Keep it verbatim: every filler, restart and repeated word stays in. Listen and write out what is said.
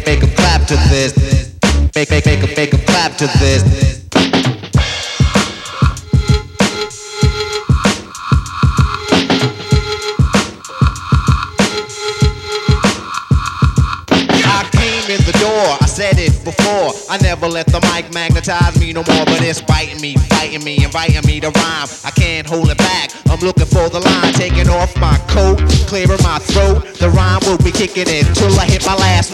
'em, make 'em clap to this. Make, make, make 'em, make 'em clap to this. In the door, I said it before. I never let the mic magnetize me no more, but it's biting me, fighting me, inviting me to rhyme. I can't hold it back. I'm looking for the line, taking off my coat, clearing my throat. The rhyme will be kicking it till I hit my last note.